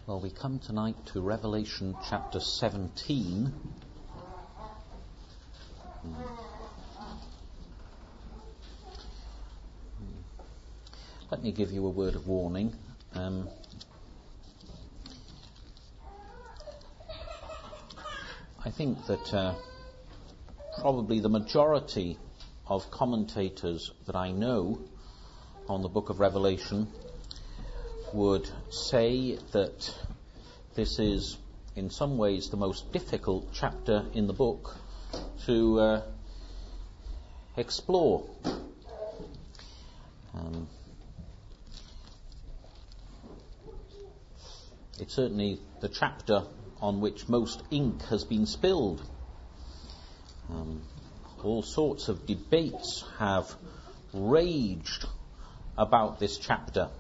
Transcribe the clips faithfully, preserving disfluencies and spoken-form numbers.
Well, we come tonight to Revelation chapter seventeen. Let me give you a word of warning. Um, I think that uh, probably the majority of commentators that I know on the book of Revelation would say that this is in some ways the most difficult chapter in the book to uh, explore. Um, it's certainly the chapter on which most ink has been spilled. Um, all sorts of debates have raged about this chapter.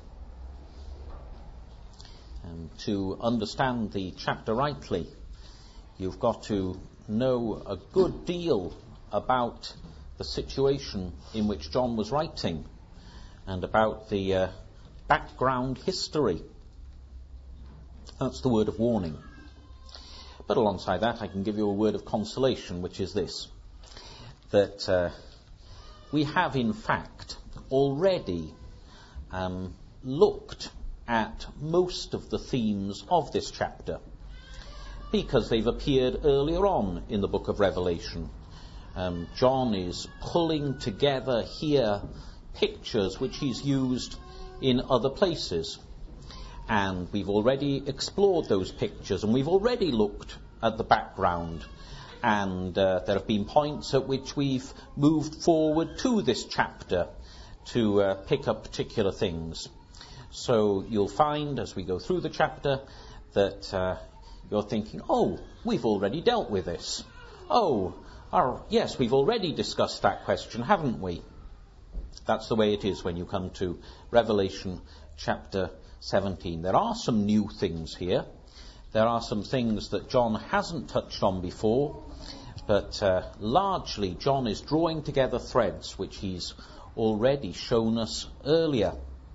Um, to understand the chapter rightly, you've got to know a good deal about the situation in which John was writing and about the uh, background history. That's the word of warning. But alongside that, I can give you a word of consolation, which is this, that uh, we have in fact already um, looked at most of the themes of this chapter, because they've appeared earlier on in the book of Revelation. Um, John is pulling together here pictures which he's used in other places. And we've already explored those pictures, and we've already looked at the background. And uh, there have been points at which we've moved forward to this chapter to uh, pick up particular things. So you'll find as we go through the chapter that uh, you're thinking, oh, we've already dealt with this. Oh, our, yes, we've already discussed that question, haven't we? That's the way it is when you come to Revelation chapter seventeen. There are some new things here. There are some things that John hasn't touched on before, but uh, largely John is drawing together threads which he's already shown us earlier.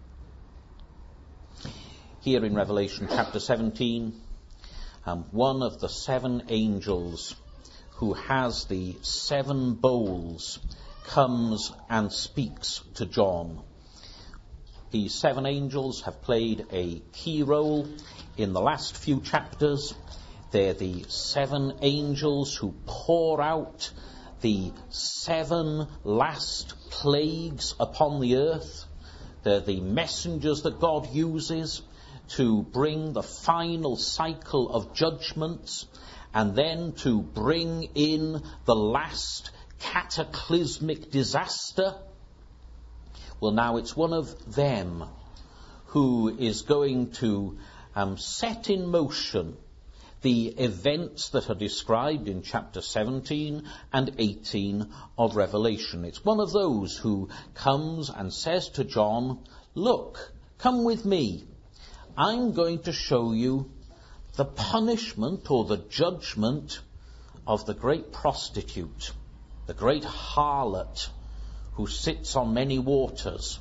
Here in Revelation chapter seventeen, um, one of the seven angels who has the seven bowls comes and speaks to John. These seven angels have played a key role in the last few chapters. They're the seven angels who pour out the seven last plagues upon the earth. They're the messengers that God uses to bring the final cycle of judgments and then to bring in the last cataclysmic disaster. Well, now it's one of them who is going to um, set in motion the events that are described in chapter seventeen and eighteen of Revelation. It's one of those who comes and says to John, look, come with me. I'm going to show you the punishment or the judgment of the great prostitute, the great harlot who sits on many waters.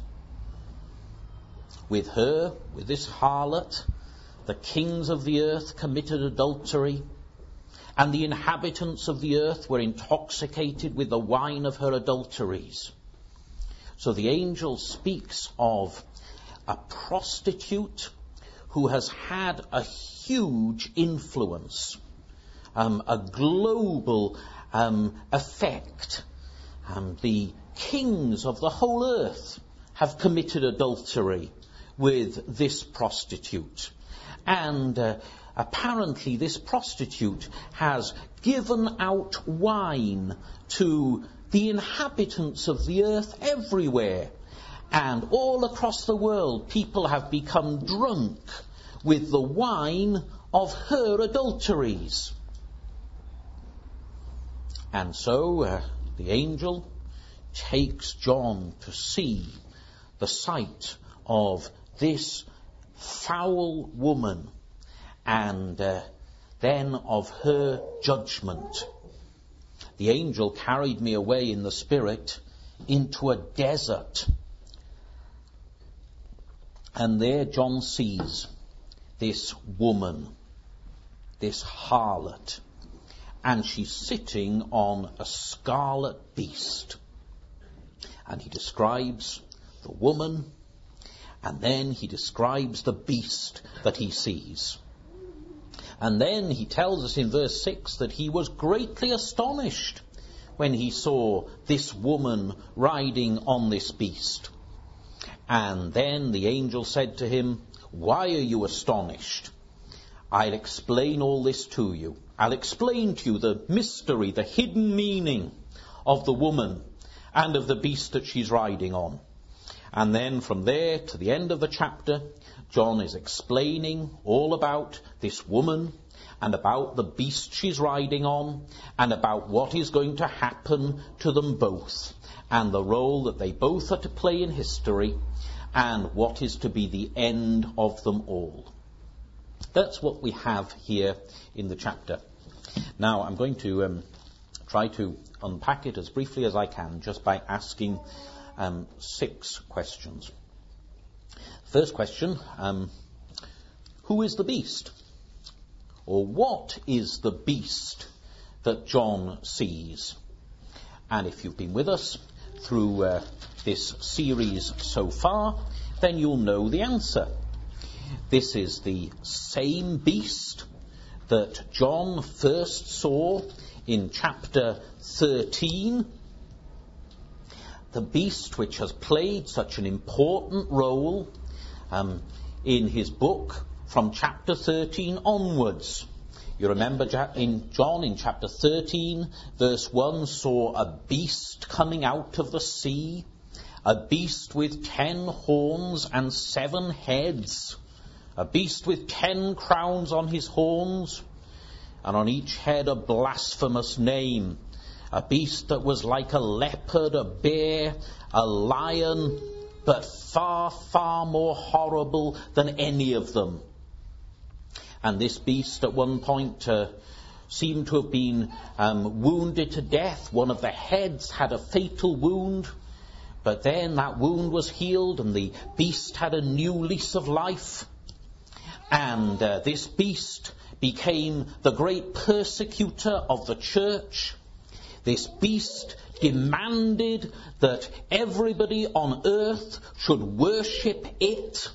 With her, with this harlot, the kings of the earth committed adultery, and the inhabitants of the earth were intoxicated with the wine of her adulteries. So the angel speaks of a prostitute who has had a huge influence, um, a global um, effect. Um, the kings of the whole earth have committed adultery with this prostitute. And uh, apparently this prostitute has given out wine to the inhabitants of the earth everywhere. And all across the world, people have become drunk with the wine of her adulteries. And so uh, the angel takes John to see the sight of this foul woman and uh, then of her judgment. The angel carried me away in the spirit into a desert. And there John sees this woman, this harlot, and she's sitting on a scarlet beast. And he describes the woman, and then he describes the beast that he sees. And then he tells us in verse six that he was greatly astonished when he saw this woman riding on this beast. And then the angel said to him, "Why are you astonished? I'll explain all this to you. I'll explain to you the mystery, the hidden meaning of the woman and of the beast that she's riding on." And then from there to the end of the chapter, John is explaining all about this woman and about the beast she's riding on and about what is going to happen to them both and the role that they both are to play in history and what is to be the end of them all. That's what we have here in the chapter. Now, I'm going to um, try to unpack it as briefly as I can just by asking um, six questions. First question, um, who is the beast? Or what is the beast that John sees? And if you've been with us through uh, this series so far, then you'll know the answer. This is the same beast that John first saw in chapter thirteen. The beast which has played such an important role um, in his book from chapter thirteen onwards. You remember in John in chapter thirteen, verse one, saw a beast coming out of the sea, a beast with ten horns and seven heads, a beast with ten crowns on his horns, and on each head a blasphemous name, a beast that was like a leopard, a bear, a lion, but far, far more horrible than any of them. And this beast at one point uh, seemed to have been um, wounded to death. One of the heads had a fatal wound, but then that wound was healed and the beast had a new lease of life. And uh, this beast became the great persecutor of the church. This beast demanded that everybody on earth should worship it.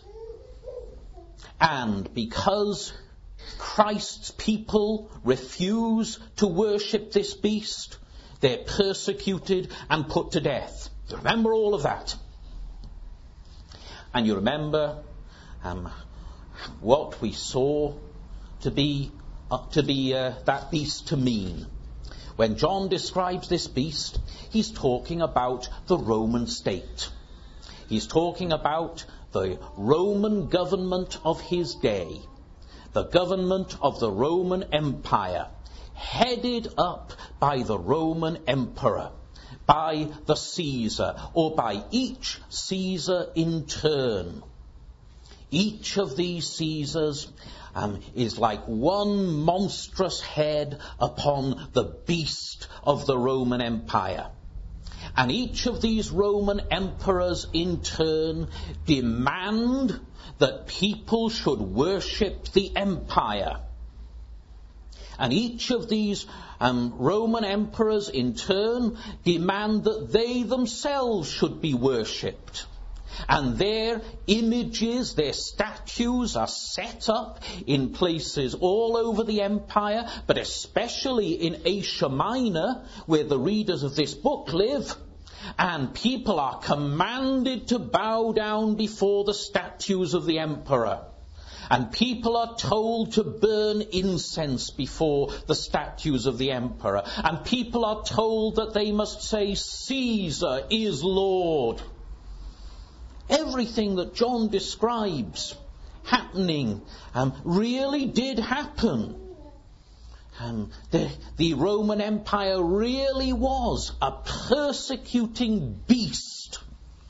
And because Christ's people refuse to worship this beast, they're persecuted and put to death. You remember all of that? And you remember um, what we saw to be uh, to be uh, that beast to mean. When John describes this beast, he's talking about the Roman state. He's talking about the Roman government of his day, the government of the Roman Empire, headed up by the Roman emperor, by the Caesar, or by each Caesar in turn. Each of these Caesars um, is like one monstrous head upon the beast of the Roman Empire. And each of these Roman emperors in turn demand that people should worship the empire. And each of these um, Roman emperors in turn demand that they themselves should be worshipped. And their images, their statues are set up in places all over the empire, but especially in Asia Minor, where the readers of this book live. And people are commanded to bow down before the statues of the emperor. And people are told to burn incense before the statues of the emperor. And people are told that they must say, "Caesar is Lord." Everything that John describes happening um, really did happen. Um, the, the Roman Empire really was a persecuting beast,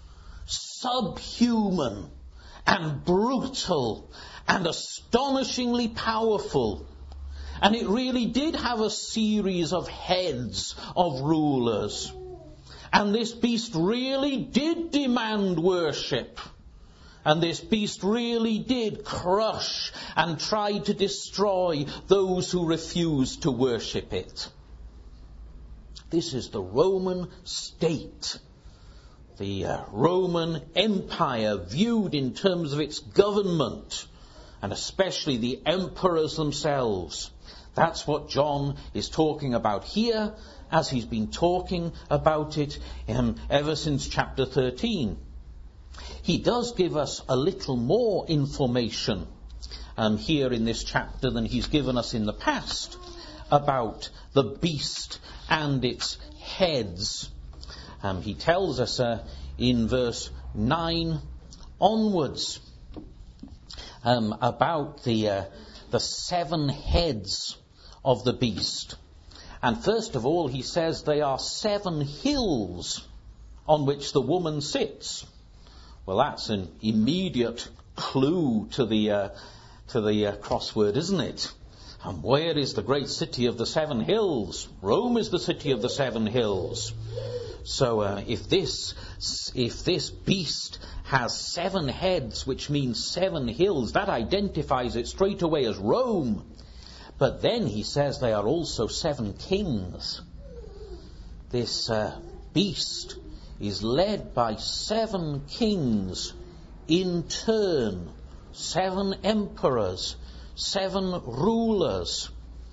subhuman and brutal and astonishingly powerful. And it really did have a series of heads of rulers. And this beast really did demand worship. And this beast really did crush and try to destroy those who refused to worship it. This is the Roman state, the uh, Roman Empire viewed in terms of its government, and especially the emperors themselves. That's what John is talking about here, as he's been talking about it um, ever since chapter thirteen. He does give us a little more information um, here in this chapter than he's given us in the past about the beast and its heads. Um, he tells us uh, in verse nine onwards um, about the uh, the seven heads of the beast. And first of all, he says they are seven hills on which the woman sits. Well, that's an immediate clue to the uh, to the uh, crossword, isn't it? And where is the great city of the seven hills? Rome is the city of the seven hills. So uh, if this if this beast has seven heads, which means seven hills, that identifies it straight away as Rome. But then he says they are also seven kings. This uh, beast is led by seven kings in turn, seven emperors, seven rulers.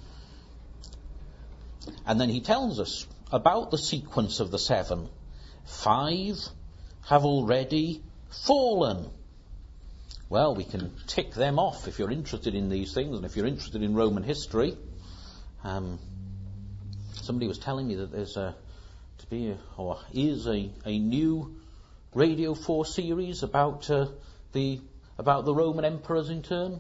And then he tells us about the sequence of the seven. Five have already fallen. Well, we can tick them off if you're interested in these things, and if you're interested in Roman history. Um, somebody was telling me that there's a, to be a, or is a, a new Radio four series about uh, the about the Roman emperors in turn.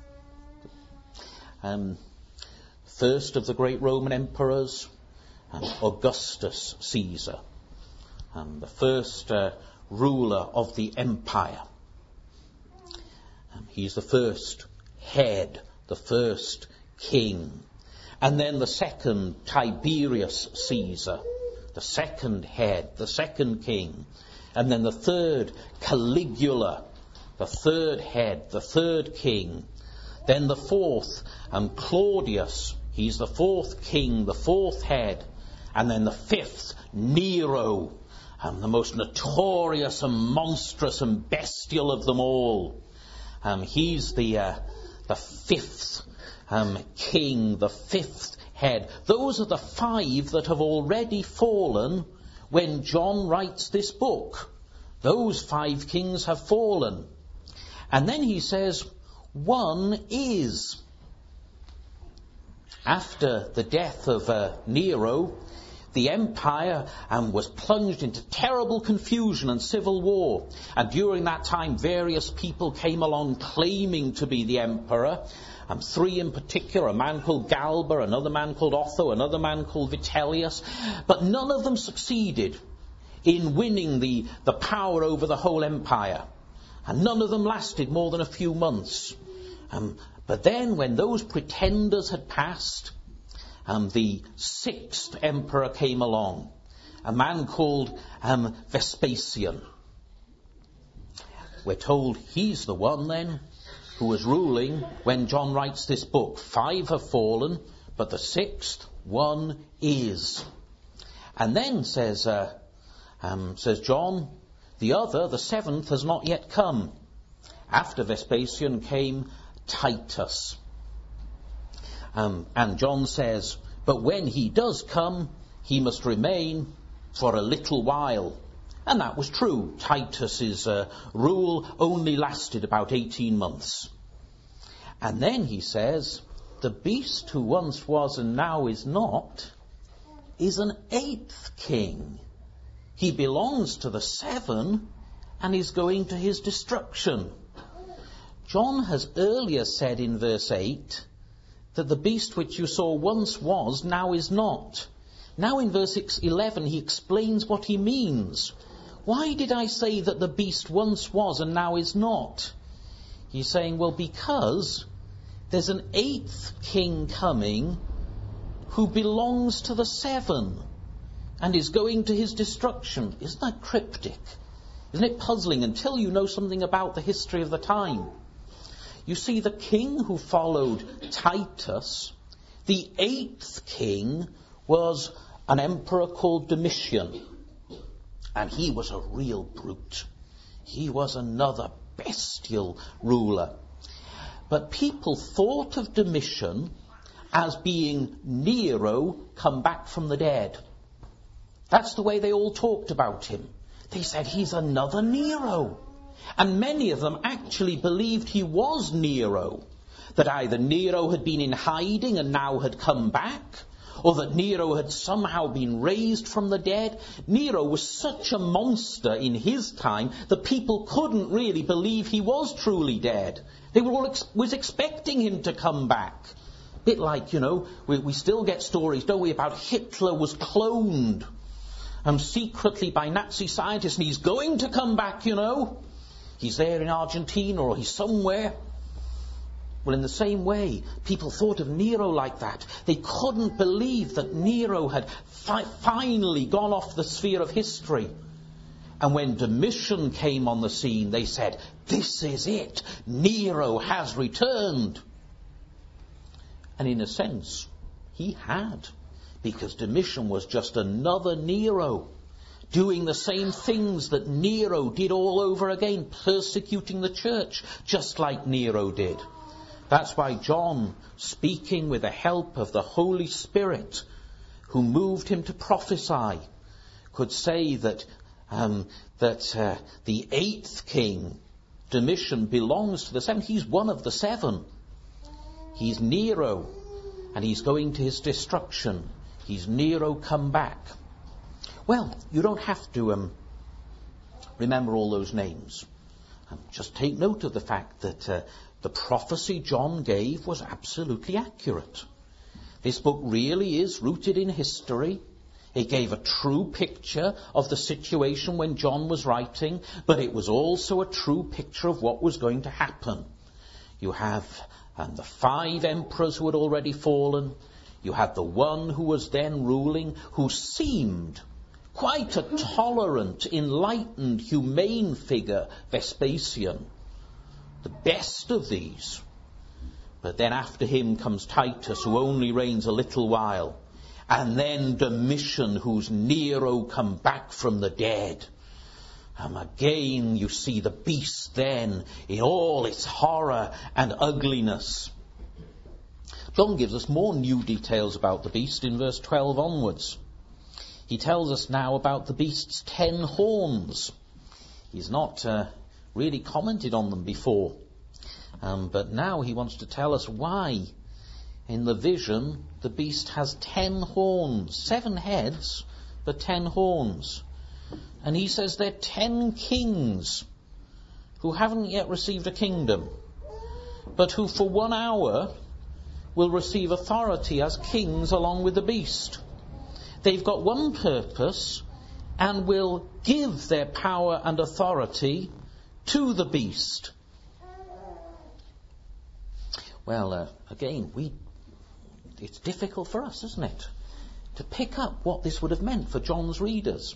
Um, first of the great Roman emperors, um, Augustus Caesar, um, the first uh, ruler of the empire. Um, he's the first head, the first king. And then the second, Tiberius Caesar, the second head, the second king. And then the third, Caligula, the third head, the third king. Then the fourth, um, Claudius, he's the fourth king, the fourth head. And then the fifth, Nero, um, the most notorious and monstrous and bestial of them all. Um, he's the uh, the fifth um, king, the fifth head. Those are the five that have already fallen when John writes this book. Those five kings have fallen. And then he says, one is. After the death of uh, Nero, the empire um, was plunged into terrible confusion and civil war. And during that time, various people came along claiming to be the emperor. Um, three in particular, a man called Galba, another man called Otho, another man called Vitellius. But none of them succeeded in winning the, the power over the whole empire. And none of them lasted more than a few months. Um, but then when those pretenders had passed, Um, the sixth emperor came along, a man called um, Vespasian. We're told he's the one then who was ruling when John writes this book. Five have fallen, but the sixth one is. And then says uh, um, says John, the other, the seventh, has not yet come. After Vespasian came Titus. Um, and John says, but when he does come, he must remain for a little while. And that was true. Titus's uh, rule only lasted about eighteen months. And then he says, the beast who once was and now is not, is an eighth king. He belongs to the seven and is going to his destruction. John has earlier said in verse eight, that the beast which you saw once was, now is not. Now in verse eleven he explains what he means. Why did I say that the beast once was and now is not? He's saying, well, because there's an eighth king coming who belongs to the seven and is going to his destruction. Isn't that cryptic? Isn't it puzzling until you know something about the history of the time? You see, the king who followed Titus, the eighth king, was an emperor called Domitian. And he was a real brute. He was another bestial ruler. But people thought of Domitian as being Nero come back from the dead. That's the way they all talked about him. They said, he's another Nero. And many of them actually believed he was Nero. That either Nero had been in hiding and now had come back, or that Nero had somehow been raised from the dead. Nero was such a monster in his time that people couldn't really believe he was truly dead. They were all ex- was expecting him to come back. A bit like, you know, we, we still get stories, don't we, about Hitler was cloned um, secretly by Nazi scientists, and he's going to come back, you know. He's there in Argentina or he's somewhere. Well, in the same way, people thought of Nero like that. They couldn't believe that Nero had fi- finally gone off the sphere of history. And when Domitian came on the scene, they said, this is it. Nero has returned. And in a sense, he had. Because Domitian was just another Nero, doing the same things that Nero did all over again, persecuting the church, just like Nero did. That's why John, speaking with the help of the Holy Spirit, who moved him to prophesy, could say that um, that uh, the eighth king, Domitian, belongs to the seven. He's one of the seven. He's Nero, and he's going to his destruction. He's Nero come back. Well, you don't have to um, remember all those names. Um, just take note of the fact that uh, the prophecy John gave was absolutely accurate. This book really is rooted in history. It gave a true picture of the situation when John was writing, but it was also a true picture of what was going to happen. You have um, the five emperors who had already fallen. You had the one who was then ruling, who seemed quite a tolerant, enlightened, humane figure, Vespasian. The best of these. But then after him comes Titus, who only reigns a little while. And then Domitian, who's Nero come back from the dead. And again you see the beast then in all its horror and ugliness. John gives us more new details about the beast in verse twelve onwards. He tells us now about the beast's ten horns. He's not uh, really commented on them before. Um, but now he wants to tell us why in the vision the beast has ten horns. Seven heads, but ten horns. And he says they're ten kings who haven't yet received a kingdom, but who for one hour will receive authority as kings along with the beast. They've got one purpose and will give their power and authority to the beast. Well, uh, again, we it's difficult for us, isn't it, to pick up what this would have meant for John's readers.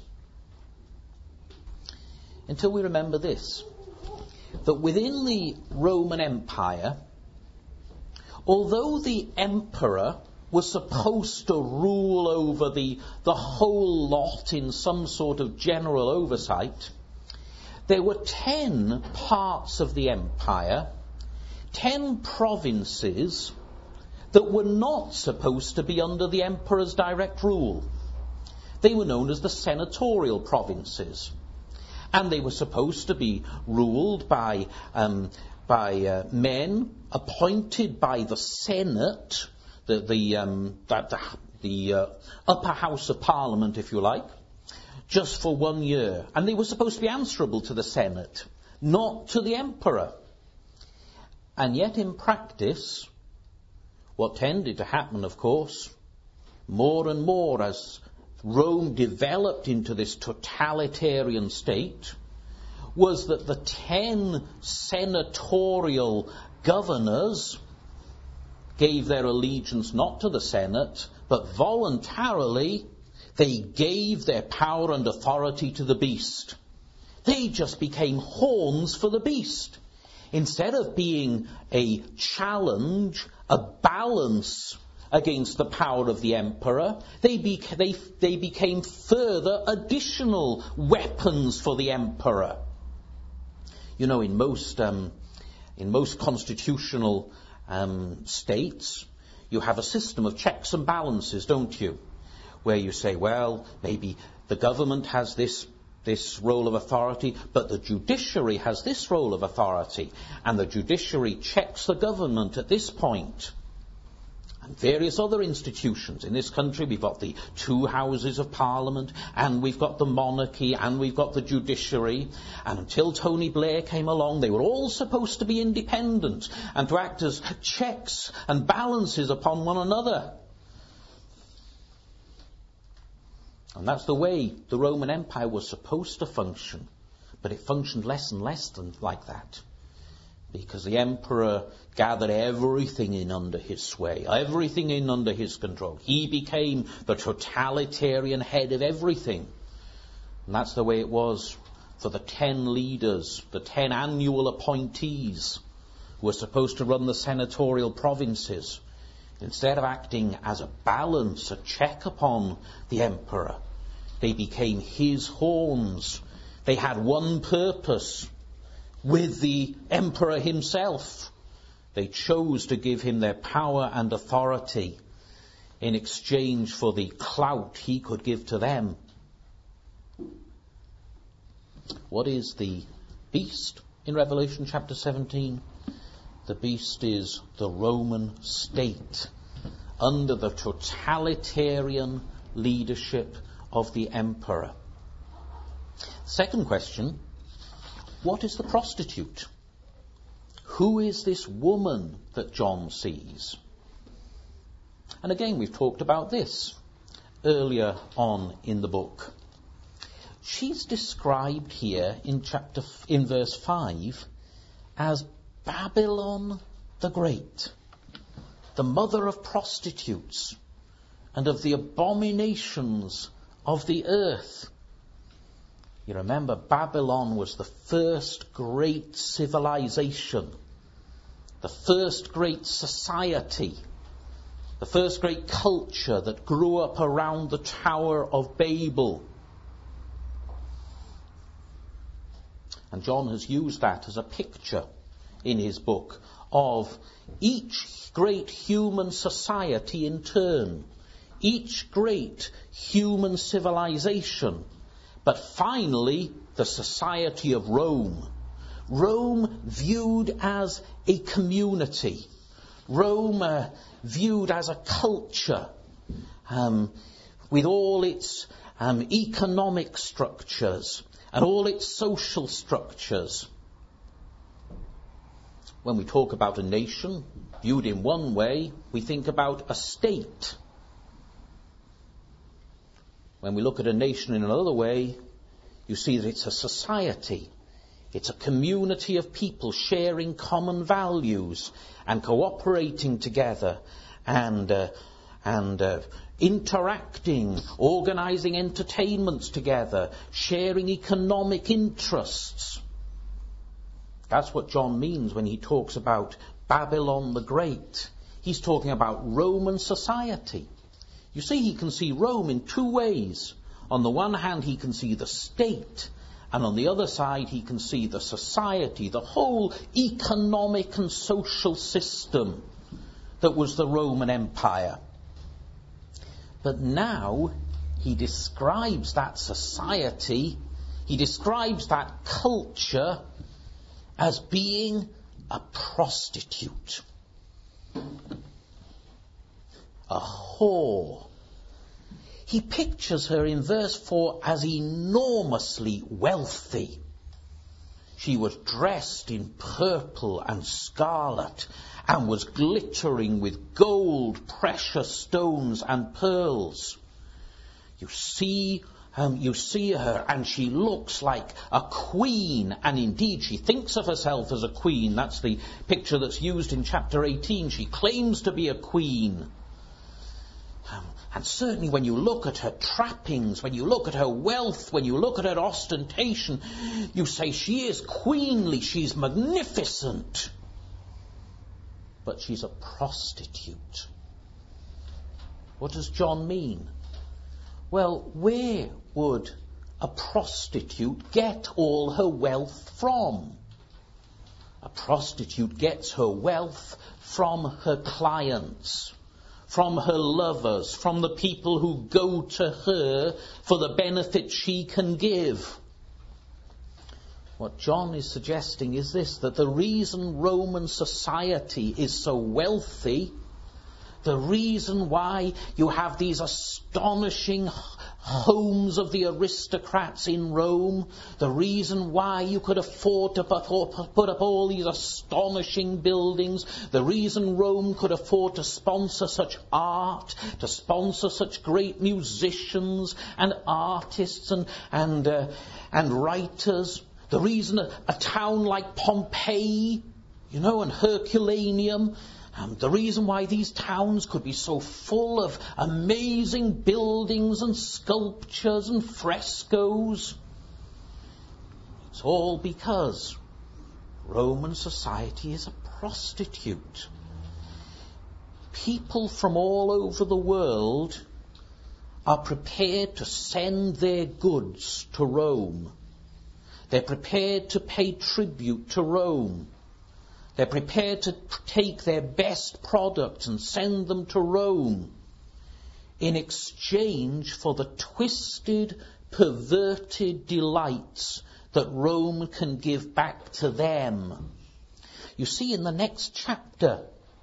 Until we remember this, that within the Roman Empire, although the emperor was supposed to rule over the, the whole lot in some sort of general oversight, there were ten parts of the empire, ten provinces that were not supposed to be under the emperor's direct rule. They were known as the senatorial provinces. And they were supposed to be ruled by um, by uh, men appointed by the Senate, the the um, the, the, the uh, upper house of Parliament, if you like, just for one year. And they were supposed to be answerable to the Senate, not to the emperor. And yet in practice, what tended to happen, of course, more and more as Rome developed into this totalitarian state, was that the ten senatorial governors gave their allegiance not to the Senate, but voluntarily they gave their power and authority to the beast. They just became horns for the beast. Instead of being a challenge, a balance against the power of the emperor, they, beca- they, they became further additional weapons for the emperor. You know, in most um, in most constitutional um, states, you have a system of checks and balances, don't you? Where you say, well, maybe the government has this this role of authority, but the judiciary has this role of authority, and the judiciary checks the government at this point. And various other institutions. In this country, we've got the two houses of Parliament, and we've got the monarchy, and we've got the judiciary. And until Tony Blair came along, they were all supposed to be independent and to act as checks and balances upon one another. And that's the way the Roman Empire was supposed to function. But it functioned less and less than like that. Because the emperor gathered everything in under his sway, everything in under his control. He became the totalitarian head of everything. And that's the way it was for the ten leaders, the ten annual appointees who were supposed to run the senatorial provinces. Instead of acting as a balance, a check upon the emperor, they became his horns. They had one purpose with the emperor himself. They chose to give him their power and authority in exchange for the clout he could give to them. What is the beast in Revelation chapter seventeen? The beast is the Roman state under the totalitarian leadership of the emperor. Second question, what is the prostitute? Who is this woman that John sees? And again, we've talked about this earlier on in the book. She's described here in chapter in verse five as Babylon the Great, the mother of prostitutes and of the abominations of the earth. You remember, Babylon was the first great civilization, the first great society, the first great culture that grew up around the Tower of Babel. And John has used that as a picture in his book of each great human society in turn, each great human civilization, but finally the society of Rome. Rome viewed as a community. Rome uh, viewed as a culture, um, with all its um, economic structures and all its social structures. When we talk about a nation viewed in one way, we think about a state. When we look at a nation in another way, you see that it's a society. It's a community of people sharing common values and cooperating together and uh, and uh, interacting, organising entertainments together, sharing economic interests. That's what John means when he talks about Babylon the Great. He's talking about Roman society. You see, he can see Rome in two ways. On the one hand, he can see the state, and on the other side, he can see the society, the whole economic and social system that was the Roman Empire. But now, he describes that society, he describes that culture as being a prostitute, a whore. He pictures her in verse four as enormously wealthy. She was dressed in purple and scarlet and was glittering with gold, precious stones and pearls. You see, um, you see her and she looks like a queen, and indeed she thinks of herself as a queen. That's the picture that's used in chapter eighteen. She claims to be a queen. Um, and certainly when you look at her trappings, when you look at her wealth, when you look at her ostentation, you say she is queenly, she's magnificent. But she's a prostitute. What does John mean? Well, where would a prostitute get all her wealth from? A prostitute gets her wealth from her clients, from her lovers, from the people who go to her for the benefit she can give. What John is suggesting is this, that the reason Roman society is so wealthy, the reason why you have these astonishing homes of the aristocrats in Rome, the reason why you could afford to put up all these astonishing buildings, the reason Rome could afford to sponsor such art, to sponsor such great musicians and artists and and uh, and writers, the reason a, a town like Pompeii, you know, and Herculaneum, Um, the reason why these towns could be so full of amazing buildings and sculptures and frescoes, it's all because Roman society is a prostitute. People from all over the world are prepared to send their goods to Rome. They're prepared to pay tribute to Rome. They're prepared to take their best products and send them to Rome in exchange for the twisted, perverted delights that Rome can give back to them. You see, in the next chapter,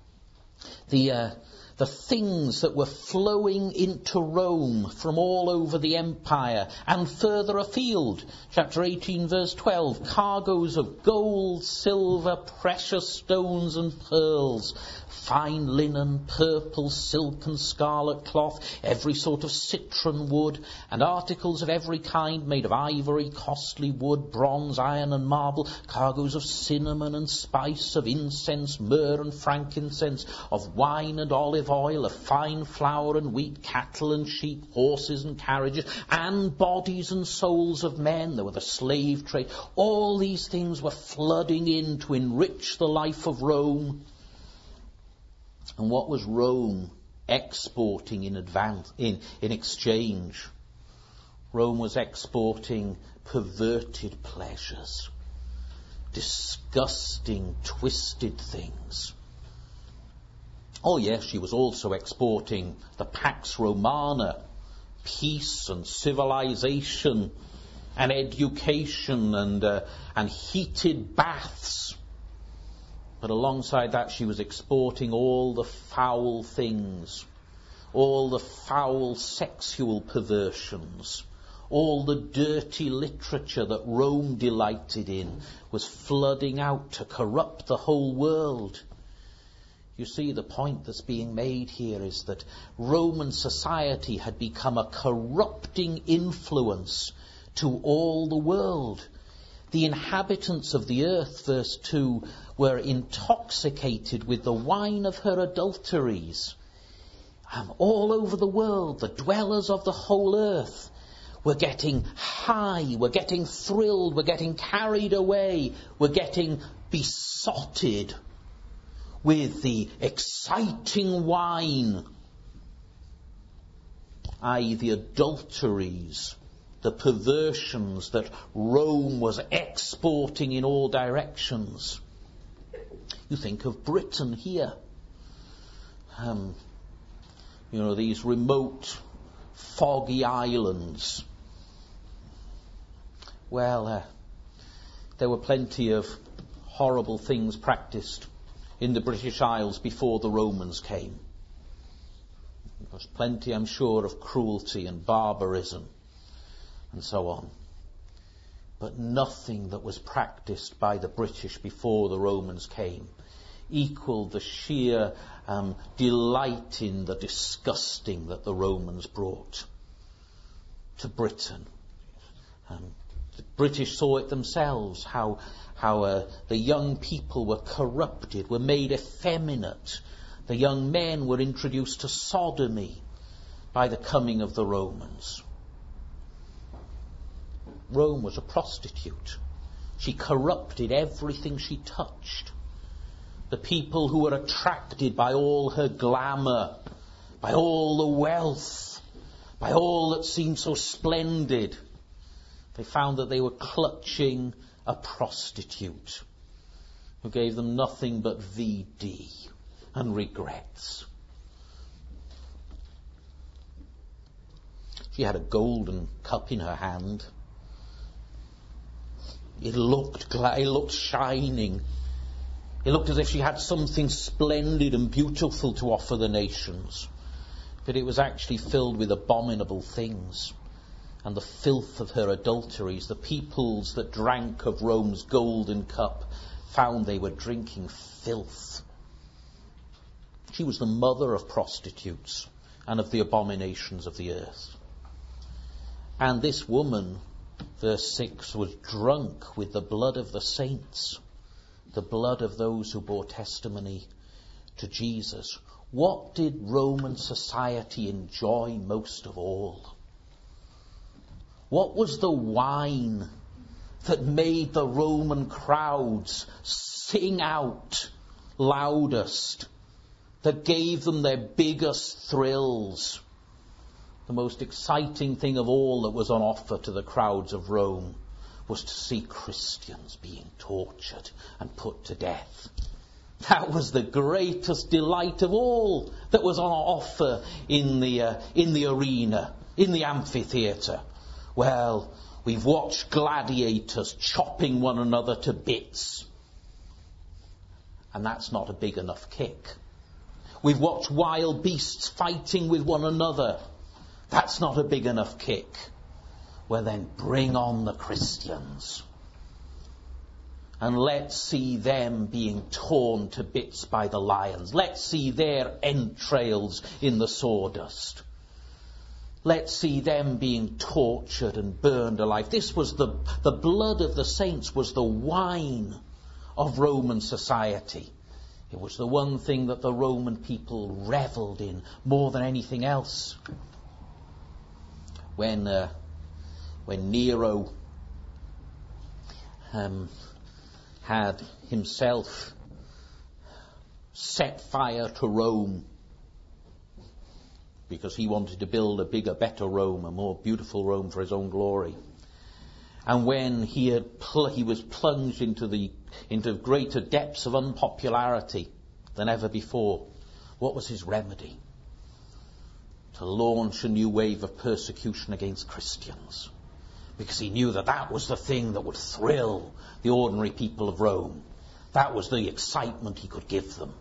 the uh, the things that were flowing into Rome from all over the empire and further afield. Chapter eighteen, verse twelve, cargoes of gold, silver, precious stones and pearls, fine linen, purple, silk and scarlet cloth, every sort of citron wood, and articles of every kind made of ivory, costly wood, bronze, iron and marble, cargoes of cinnamon and spice, of incense, myrrh and frankincense, of wine and olive oil, of fine flour and wheat, cattle and sheep, horses and carriages, and bodies and souls of men. There were the slave trade. All these things were flooding in to enrich the life of Rome. And what was Rome exporting in advance, in, in exchange? Rome was exporting perverted pleasures, disgusting, twisted things. Oh yes, she was also exporting the Pax Romana, peace and civilization and education and uh, and heated baths. But alongside that, she was exporting all the foul things, all the foul sexual perversions, all the dirty literature that Rome delighted in was flooding out to corrupt the whole world. You see, the point that's being made here is that Roman society had become a corrupting influence to all the world. The inhabitants of the earth, verse two, were intoxicated with the wine of her adulteries. Um, all over the world, the dwellers of the whole earth were getting high, were getting thrilled, were getting carried away, were getting besotted with the exciting wine, that is the adulteries, the perversions that Rome was exporting in all directions. You think of Britain here. Um, you know, these remote, foggy islands. Well, uh, there were plenty of horrible things practiced in the British Isles before the Romans came. There was plenty, I'm sure, of cruelty and barbarism and so on. But nothing that was practiced by the British before the Romans came equaled the sheer um, delight in the disgusting that the Romans brought to Britain. Um, the British saw it themselves, how how uh, the young people were corrupted, were made effeminate. The young men were introduced to sodomy. by the coming of the Romans. Rome was a prostitute. She corrupted everything she touched. The people who were attracted by all her glamour, by all the wealth, by all that seemed so splendid, they found that they were clutching a prostitute who gave them nothing but V D and regrets. She had a golden cup in her hand. It looked, it looked shining. It looked as if she had something splendid and beautiful to offer the nations. But it was actually filled with abominable things and the filth of her adulteries. The peoples that drank of Rome's golden cup found they were drinking filth. She was the mother of prostitutes and of the abominations of the earth. And this woman, verse six, was drunk with the blood of the saints, the blood of those who bore testimony to Jesus. What did Roman society enjoy most of all? What was the wine that made the Roman crowds sing out loudest, that gave them their biggest thrills? The most exciting thing of all that was on offer to the crowds of Rome was to see Christians being tortured and put to death. That was the greatest delight of all that was on offer in the uh, in the arena, in the amphitheatre. Well, we've watched gladiators chopping one another to bits, and that's not a big enough kick. We've watched wild beasts fighting with one another. That's not a big enough kick. Well then, bring on the Christians. And let's see them being torn to bits by the lions. Let's see their entrails in the sawdust. Let's see them being tortured and burned alive. This was the, the blood of the saints was the wine of Roman society. It was the one thing that the Roman people revelled in more than anything else. When uh, when Nero um, had himself set fire to Rome because he wanted to build a bigger, better Rome, a more beautiful Rome for his own glory. And when he had pl- he was plunged into the into greater depths of unpopularity than ever before, what was his remedy? To launch a new wave of persecution against Christians, because he knew that that was the thing that would thrill the ordinary people of Rome. That was the excitement he could give them.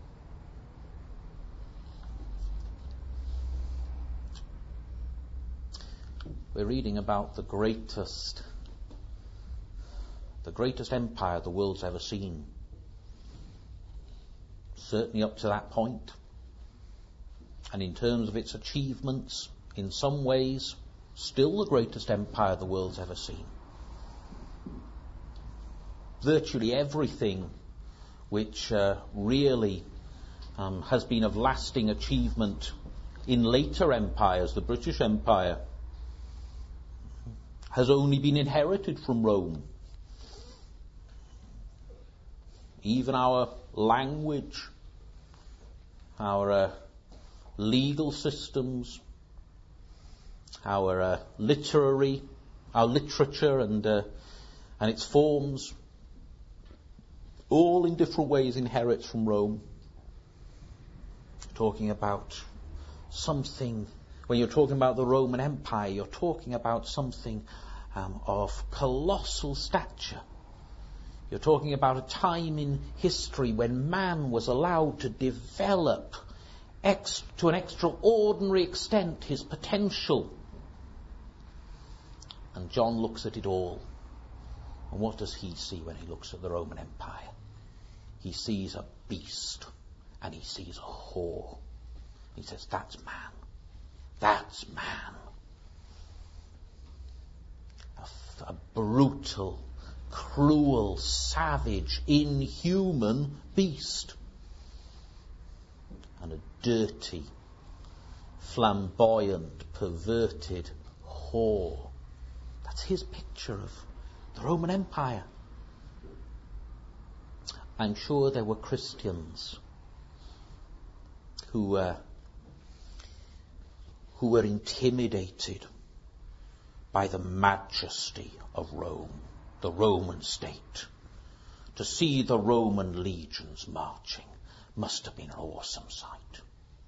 We're reading about the greatest, the greatest empire the world's ever seen. Certainly up to that point. And in terms of its achievements, in some ways, still the greatest empire the world's ever seen. Virtually everything which uh, really um, has been of lasting achievement in later empires, the British Empire, has only been inherited from Rome. Even our language, our uh, legal systems, our uh, literary, our literature and uh, and its forms, all in different ways inherits from Rome. Talking about something, when you're talking about the Roman Empire, you're talking about something um, of colossal stature. You're talking about a time in history when man was allowed to develop ex- to an extraordinary extent his potential. And John looks at it all. And what does he see when he looks at the Roman Empire? He sees a beast and he sees a whore. He says, that's man. That's man. A, f- a brutal, cruel, savage, inhuman beast. And a dirty, flamboyant, perverted whore. That's his picture of the Roman Empire. I'm sure there were Christians who uh, who were intimidated by the majesty of Rome, the Roman state. To see the Roman legions marching must have been an awesome sight.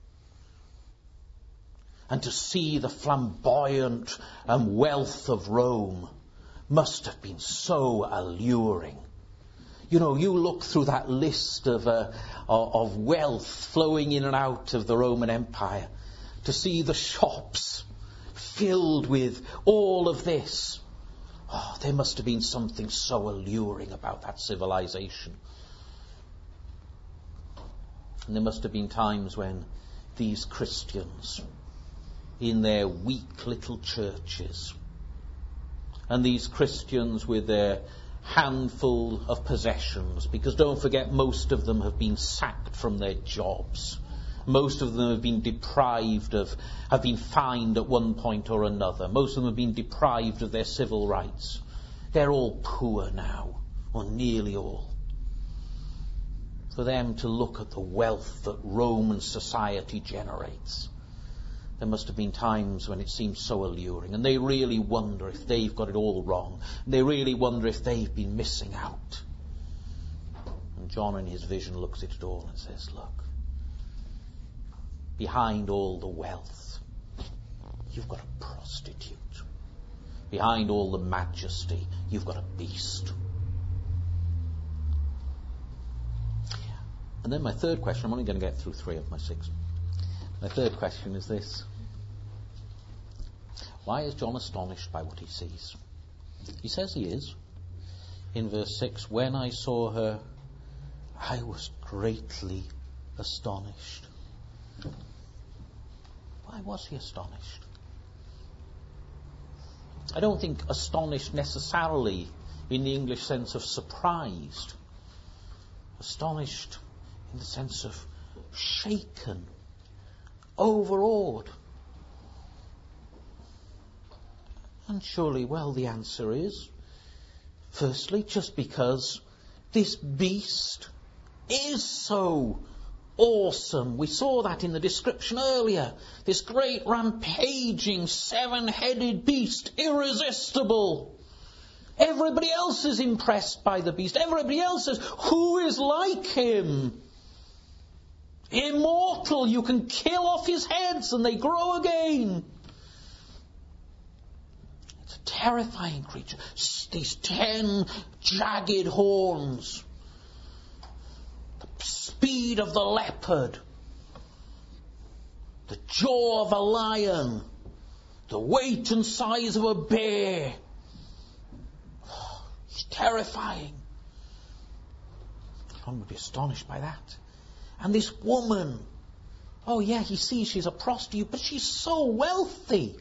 And to see the flamboyant and wealth of Rome must have been so alluring. You know, you look through that list of, uh, of wealth flowing in and out of the Roman Empire, to see the shops filled with all of this. Oh, there must have been something so alluring about that civilization. And there must have been times when these Christians, in their weak little churches, and these Christians with their handful of possessions, because don't forget, most of them have been sacked from their jobs. Most of them have been deprived of, have been fined at one point or another. Most of them have been deprived of their civil rights. They're all poor now, or nearly all. For them to look at the wealth that Roman society generates, there must have been times when it seemed so alluring, and they really wonder if they've got it all wrong. They really wonder if they've been missing out. And John in his vision looks at it all and says, look, behind all the wealth, you've got a prostitute. Behind all the majesty, you've got a beast. And then my third question, I'm only going to get through three of my six. My third question is this. Why is John astonished by what he sees? He says he is. In verse six, when I saw her, I was greatly astonished. Why was he astonished? I don't think astonished necessarily in the English sense of surprised. Astonished in the sense of shaken, overawed. And surely, well, the answer is, firstly, just because this beast is so awesome. We saw that in the description earlier. This great rampaging seven-headed beast, irresistible. Everybody else is impressed by the beast. Everybody else says, who is like him? Immortal, you can kill off his heads and they grow again. It's a terrifying creature. These ten jagged horns. The speed of the leopard. The jaw of a lion. The weight and size of a bear. It's terrifying. One would be astonished by that. And this woman, oh yeah, he sees she's a prostitute, but she's so wealthy.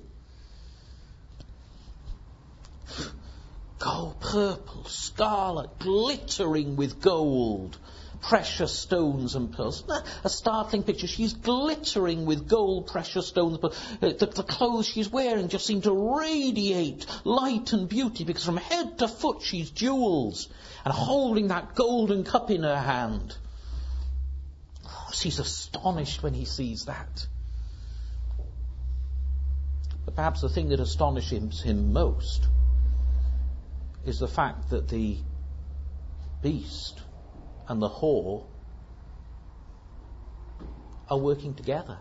Gold, purple, scarlet, glittering with gold, precious stones and pearls. A startling picture. She's glittering with gold, precious stones. But the, the clothes she's wearing just seem to radiate light and beauty, because from head to foot she's jewels, and holding that golden cup in her hand. He's astonished when he sees that. But perhaps the thing that astonishes him most is the fact that the beast and the whore are working together.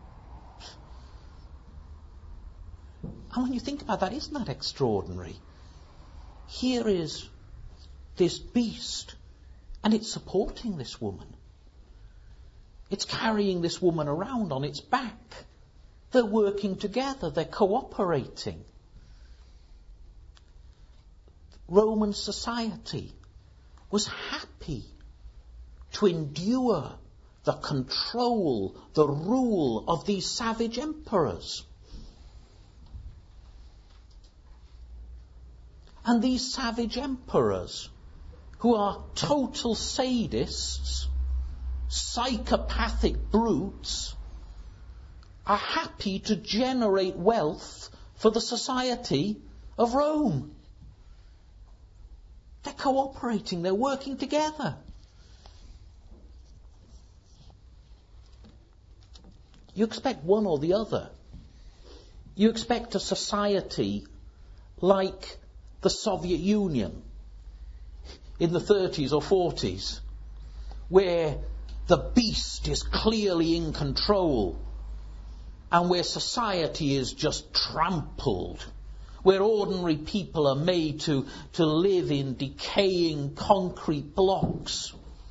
And when you think about that, isn't that extraordinary? Here is this beast, and it's supporting this woman. It's carrying this woman around on its back. They're working together. They're cooperating. Roman society was happy to endure the control, the rule of these savage emperors. And these savage emperors, who are total sadists, psychopathic brutes, are happy to generate wealth for the society of Rome. They're cooperating, they're working together. You expect one or the other. You expect a society like the Soviet Union in the thirties or forties, where the beast is clearly in control and where society is just trampled, where ordinary people are made to, to live in decaying concrete blocks,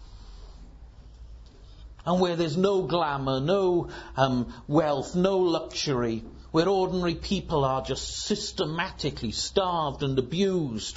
and where there's no glamour, no um, wealth, no luxury, where ordinary people are just systematically starved and abused.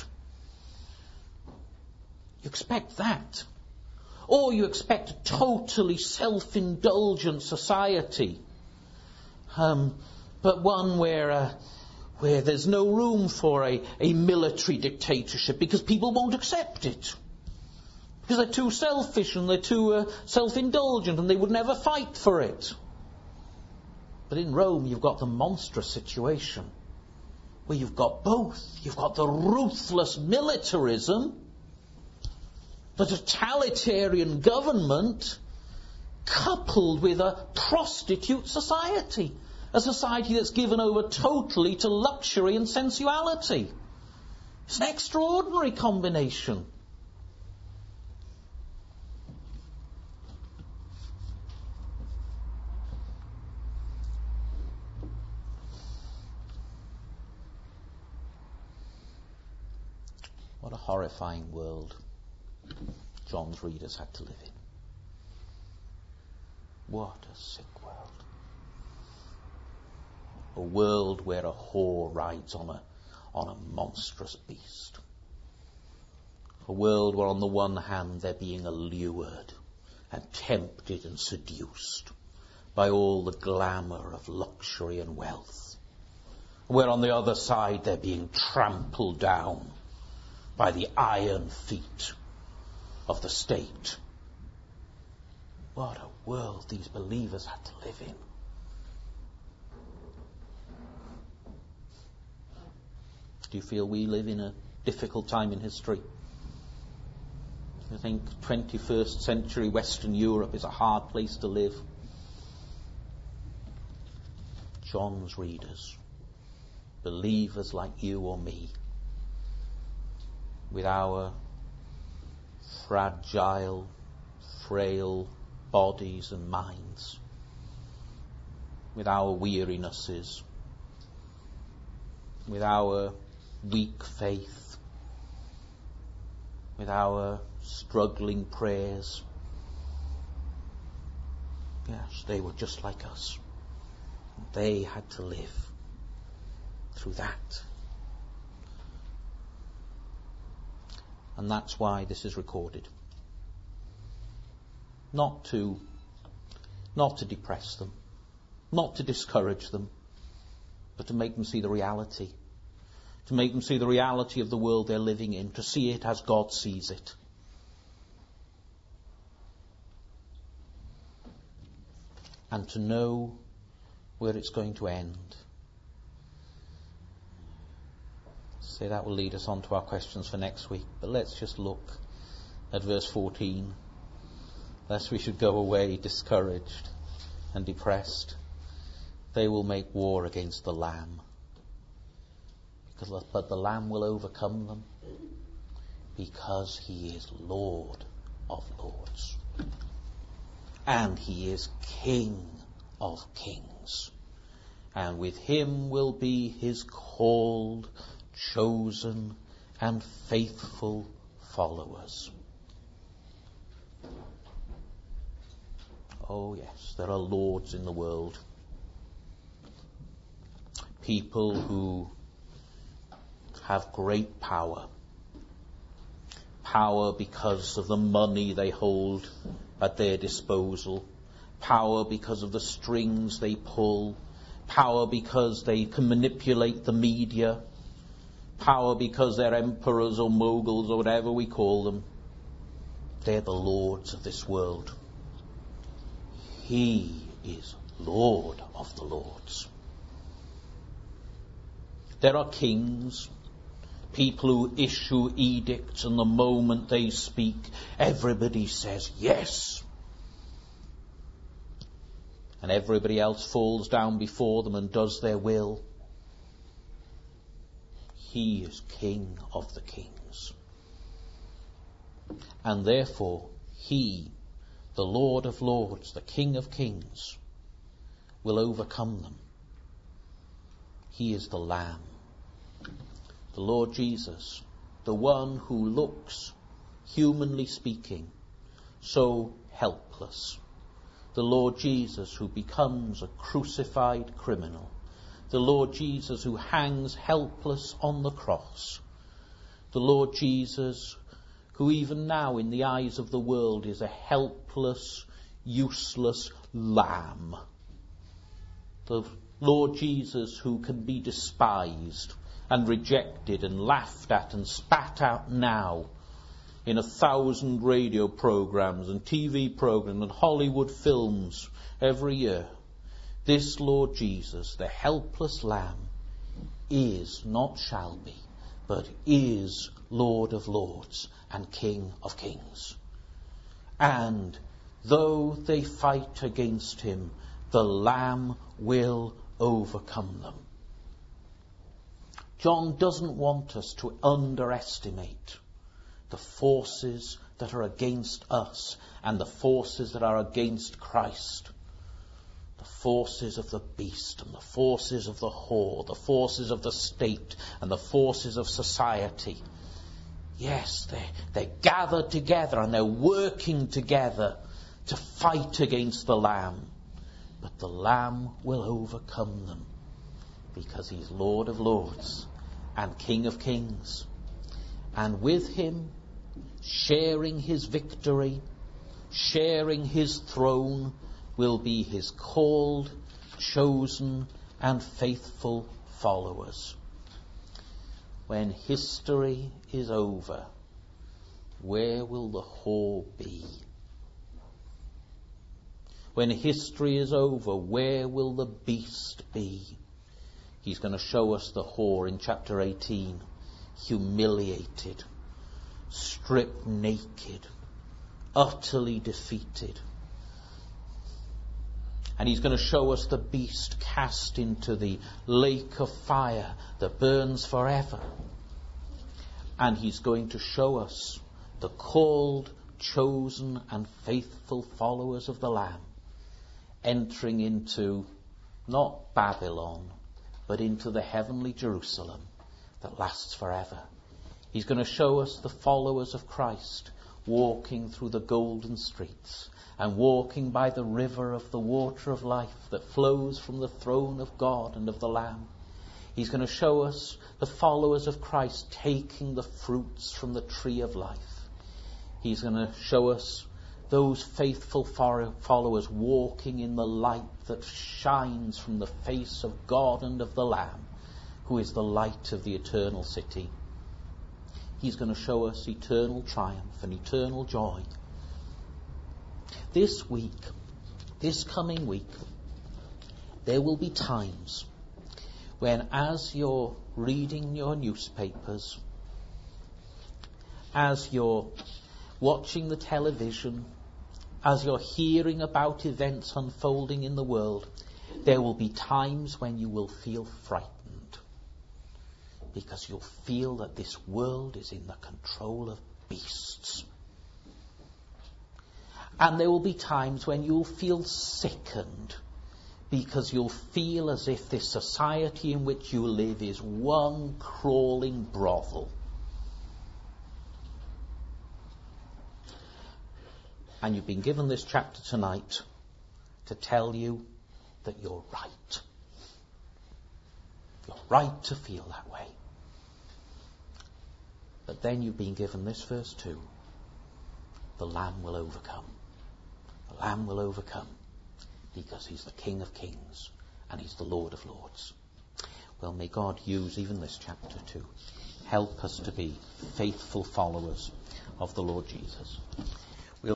You expect that. Or you expect a totally self-indulgent society, um, but one where uh, where there's no room for a, a military dictatorship because people won't accept it. Because they're too selfish and they're too uh, self-indulgent and they would never fight for it. But in Rome you've got the monstrous situation where you've got both. You've got the ruthless militarism, the totalitarian government, coupled with a prostitute society. A society that's given over totally to luxury and sensuality. It's an extraordinary combination. What a horrifying world John's readers had to live in. What a sick world. A world where a whore rides on a, on a monstrous beast. A world where on the one hand they're being allured and tempted and seduced by all the glamour of luxury and wealth. Where on the other side they're being trampled down by the iron feet of the state. What a world these believers had to live in. Do you feel we live in a difficult time in history? Do you think twenty-first century Western Europe is a hard place to live? John's readers, believers like you or me, with our fragile, frail bodies and minds, with our wearinesses, with our weak faith, with our struggling prayers. Yes, they were just like us. They had to live through that. And that's why this is recorded. Not to, not to depress them, not to discourage them, but to make them see the reality. To make them see the reality of the world they're living in, to see it as God sees it. And to know where it's going to end. So that will lead us on to our questions for next week. But let's just look at verse fourteen. Lest we should go away discouraged and depressed. They will make war against the Lamb. Because, but the Lamb will overcome them because he is Lord of lords. And he is King of kings. And with him will be his called, chosen, and faithful followers. Oh yes, there are lords in the world. People who have great power. Power because of the money they hold at their disposal. Power because of the strings they pull. Power because they can manipulate the media. Power because they're emperors or moguls or whatever we call them. They're the lords of this world. He is Lord of the lords. There are kings, people who issue edicts, and the moment they speak, everybody says yes. And everybody else falls down before them and does their will. He is King of the kings. And therefore, he, the Lord of lords, the King of kings, will overcome them. He is the Lamb. The Lord Jesus, the one who looks, humanly speaking, so helpless. The Lord Jesus who becomes a crucified criminal. The Lord Jesus who hangs helpless on the cross. The Lord Jesus who even now in the eyes of the world is a helpless, useless lamb. The Lord Jesus who can be despised and rejected and laughed at and spat out now in a thousand radio programs and T V programs and Hollywood films every year. This Lord Jesus, the helpless lamb, is, not shall be, but is Lord of lords and King of kings. And though they fight against him, the Lamb will overcome them. John doesn't want us to underestimate the forces that are against us and the forces that are against Christ. The forces of the beast and the forces of the whore, the forces of the state and the forces of society. Yes, they're, they're gathered together and they're working together to fight against the Lamb. But the Lamb will overcome them because he's Lord of lords and King of kings. And with him, sharing his victory, sharing his throne, will be his called, chosen, and faithful followers. When history is over, where will the whore be? When history is over, where will the beast be? He's going to show us the whore in chapter eighteen, humiliated, stripped naked, utterly defeated. And he's going to show us the beast cast into the lake of fire that burns forever. And he's going to show us the called, chosen, and faithful followers of the Lamb entering into not Babylon, but into the heavenly Jerusalem that lasts forever. He's going to show us the followers of Christ walking through the golden streets and walking by the river of the water of life that flows from the throne of God and of the Lamb. He's going to show us the followers of Christ taking the fruits from the tree of life. He's going to show us those faithful followers walking in the light that shines from the face of God and of the Lamb, who is the light of the eternal city. He's going to show us eternal triumph and eternal joy. This week, this coming week, there will be times when, as you're reading your newspapers, as you're watching the television, as you're hearing about events unfolding in the world, there will be times when you will feel frightened. Because you'll feel that this world is in the control of beasts. And there will be times when you'll feel sickened, because you'll feel as if this society in which you live is one crawling brothel. And you've been given this chapter tonight to tell you that you're right. You're right to feel that way. But then you've been given this verse too. The Lamb will overcome. The Lamb will overcome because he's the King of kings and he's the Lord of lords. Well, may God use even this chapter to help us to be faithful followers of the Lord Jesus.